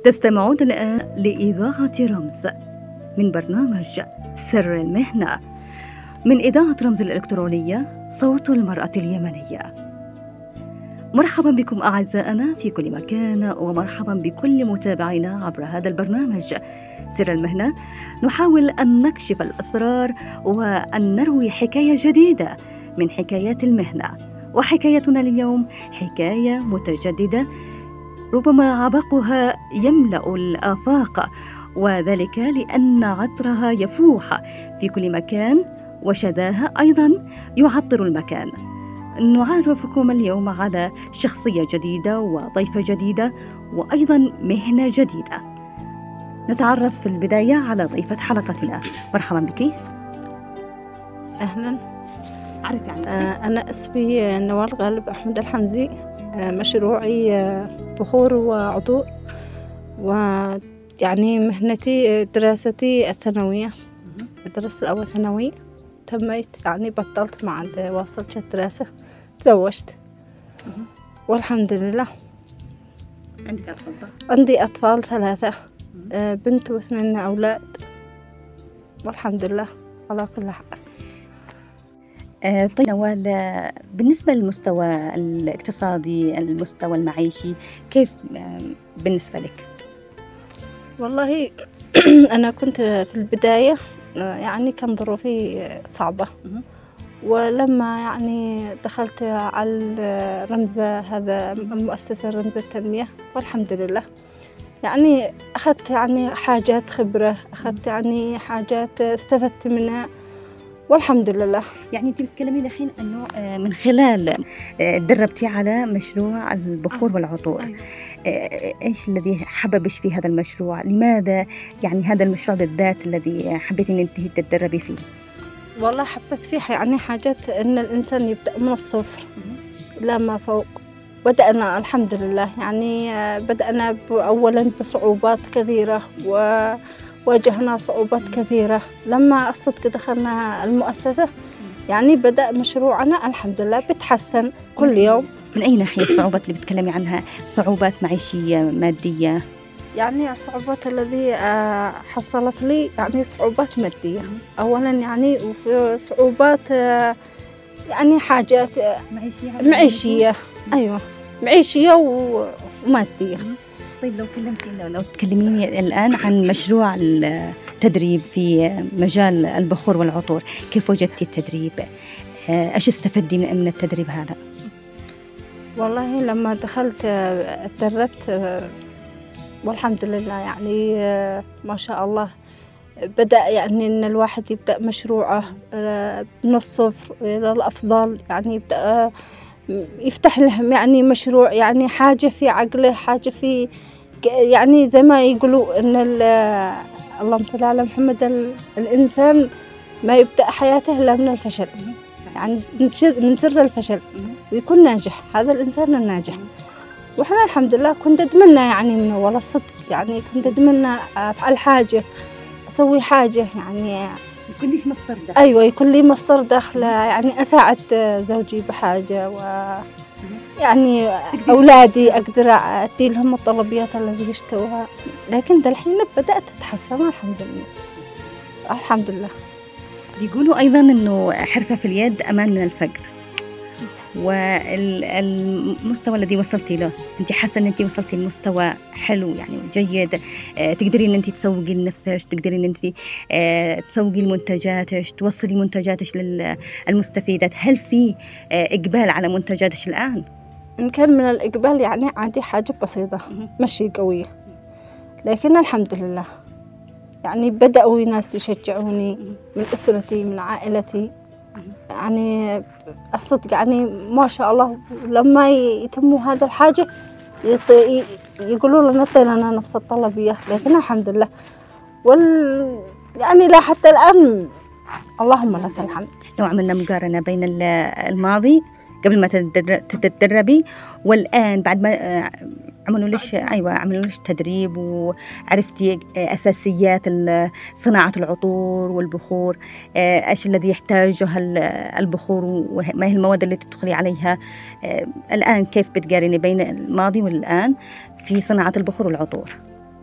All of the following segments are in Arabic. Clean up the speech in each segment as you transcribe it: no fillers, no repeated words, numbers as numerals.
تستمعون الآن لإذاعة رمز من برنامج سر المهنة من إذاعة رمز الإلكترونية صوت المرأة اليمنية. مرحبا بكم أعزائنا في كل مكان، ومرحبا بكل متابعينا عبر هذا البرنامج سر المهنة. نحاول أن نكشف الأسرار وأن نروي حكاية جديدة من حكايات المهنة، وحكايتنا اليوم حكاية متجددة ربما عبقها يملأ الآفاق، وذلك لأن عطرها يفوح في كل مكان وشذاها أيضا يعطر المكان. نعرفكم اليوم على شخصية جديدة وضيفة جديدة وأيضا مهنة جديدة. نتعرف في البداية على ضيفة حلقتنا. مرحبا بك. أهلا. عرفي عن نفسك. أنا اسمي نوال غالب أحمد الحمزي. مشروعي بخور وعطور، ويعني مهنتي دراستي الثانوية. درست الأول ثانوي، تميت يعني بطلت ما عاد واصلت الدراسة، تزوجت والحمد لله. عندك أطفال؟ عندي أطفال 3، بنت و2 أولاد والحمد لله على كل حال. طيب نوال، بالنسبة للمستوى الاقتصادي، المستوى المعيشي، كيف بالنسبة لك؟ والله أنا كنت في البداية يعني كان ظروفي صعبة، ولما يعني دخلت على رمز هذا المؤسسة رمز التنمية والحمد لله يعني أخذت يعني حاجات خبرة، أخذت يعني حاجات استفدت منها والحمد لله. يعني أنت بتتكلمين الحين أنه من خلال دربتي على مشروع البخور والعطور. إيش الذي حببش في هذا المشروع؟ لماذا يعني هذا المشروع بالذات الذي حبيتي أن أنت تتدربي فيه؟ والله حبيت فيه يعني حاجات أن الإنسان يبدأ من الصفر لا ما فوق. بدأنا الحمد لله يعني بدأنا أولا بصعوبات كثيرة وواجهنا صعوبات كثيرة. لما الصدق دخلنا المؤسسة يعني بدأ مشروعنا الحمد لله بتحسن كل يوم. من أي ناحية الصعوبات اللي بتكلمي عنها؟ صعوبات معيشية، مادية؟ يعني الصعوبات التي حصلت لي يعني صعوبات مادية أولا، يعني وفي صعوبات يعني حاجات معيشية. أيوة معيشية ومادية. طيب لو تكلميني الآن عن مشروع التدريب في مجال البخور والعطور، كيف وجدتي التدريب؟ إيش استفدتي من التدريب هذا؟ والله لما دخلت تدربت والحمد لله يعني ما شاء الله بدأ يعني إن الواحد يبدأ مشروعه من الصفر إلى الأفضل، يعني يبدأ يفتح لهم يعني مشروع، يعني حاجة في عقله، حاجة في يعني زي ما يقولوا إن اللهم صل على محمد، الإنسان ما يبدأ حياته إلا من الفشل، يعني من سر الفشل ويكون ناجح، هذا الإنسان الناجح. وإحنا الحمد لله كنت أتمنى يعني من ولا الصدق يعني كنت أتمنى أفعل حاجة، أسوي حاجة يعني يكون لي مصدر دخل. أيوة يكون لي مصدر دخل، يعني أساعد زوجي بحاجة يعني أولادي أقدر أدي لهم الطلبيات التي يشتوها. لكن دالحين بدأت أتحسن الحمد لله الحمد لله. يقولوا أيضا أنه حرفة في اليد أمان من الفقر، والمستوى الذي وصلتي له أنت حاسة أن أنت وصلتي لمستوى حلو يعني جيد، تقدرين أن أنت تسوقي لنفسك، تقدرين أن أنت تسوقي لمنتجاتك، توصلي منتجاتك للمستفيدات. هل في إقبال على منتجاتك الآن؟ إن كان من الإقبال يعني عادي حاجة بسيطة مشي قوية، لكن الحمد لله يعني بدأوا ناس يشجعوني من أسرتي من عائلتي، يعني الصدق يعني ما شاء الله لما يتموا هذا الحاجة يقولوا لنا طيلنا نفس الطلبية، لكن الحمد لله يعني لا حتى الآن اللهم لك الحمد. لو عملنا مقارنة بين الماضي قبل ما تتدربي والآن بعد ما عملوا ليش تدريب وعرفتي أساسيات صناعة العطور والبخور، إيش الذي يحتاجه البخور وما هي المواد اللي تدخلي عليها، الآن كيف بتقارني بين الماضي والآن في صناعة البخور والعطور؟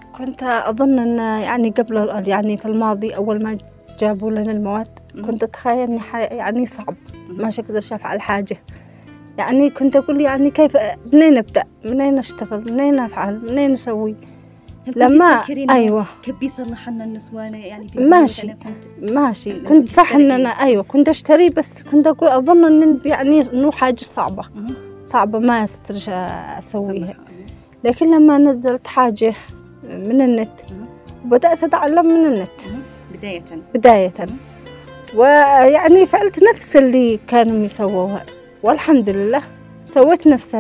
كنت أظن أن يعني قبل يعني في الماضي أول ما جابوا لنا المواد كنت أتخيل إني يعني صعب ما أقدر أفعل حاجة. يعني كنت أقول يعني كيف منين أبدأ، منين أشتغل، منين أفعل، منين أسوي. لما أيوة كيف بيصلح لنا النسوان يعني في ماشي كنت صح إن أنا أيوة كنت أشتري، بس كنت أقول أظن إن يعني إنه حاجة صعبة ما أسترجع أسويها. لكن لما نزلت حاجة من النت وبدأت أتعلم من النت بداية ويعني فعلت نفس اللي كانوا يسووها، والحمد لله سويت نفس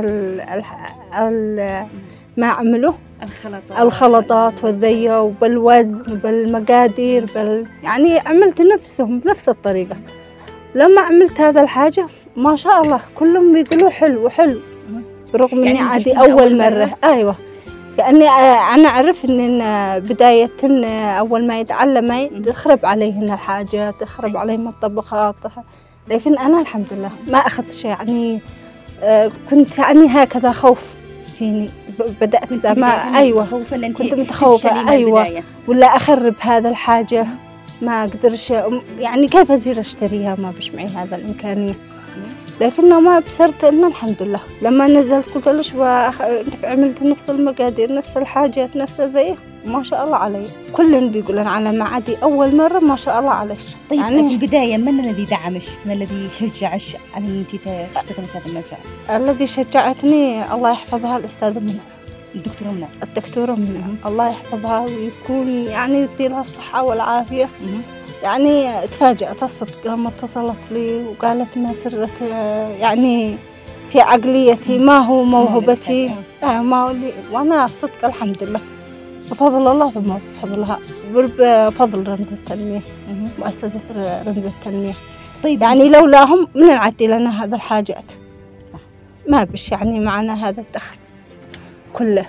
ما عملوا الخلطات والذية وبالوزن وبالمقادير يعني عملت نفسهم بنفس الطريقة. لما عملت هذا الحاجة ما شاء الله كلهم يقولوا حلو برغم إني يعني عادي أول مرة. أيوة يعني أنا أعرف إن بداية أول ما يتعلم تخرب عليهن الحاجة، تخرب عليهم الطبخات، لكن أنا الحمد لله ما أخذت شيء. يعني كنت يعني هكذا خوف فيني، بدأت سماع أيوة كنت متخوفة أيوة ولا أخرب هذا الحاجة ما أقدرش، يعني كيف أزير أشتريها ما بش معي هذا الإمكانية. لكنه ما بصرت إنه الحمد لله لما نزلت قلت ليش عملت نفس المقادير نفس الحاجات نفس ذي ما شاء الله علي. كل بيقولن على معادي أول مرة ما شاء الله عليش. طيب يعني في البداية من الذي دعمش، من الذي شجعش على أن أنت تشتغلي في هذا المجال؟ الذي شجعتني الله يحفظها الأستاذة منى، الدكتورة منى الله يحفظها ويكون يعني يديلها الصحة والعافية. يعني تفاجأت الصدق لما اتصلت لي وقالت ما سرت يعني في عقليتي ما هو موهبتي ما هو لي، وأنا الصدق الحمد لله بفضل الله ثم بفضلها بفضل رمز التنمية مؤسسة رمز التنمية. طيب يعني لولاهم من نعدي لنا هذا الحاجات ما بش يعني معنا هذا الدخل كله.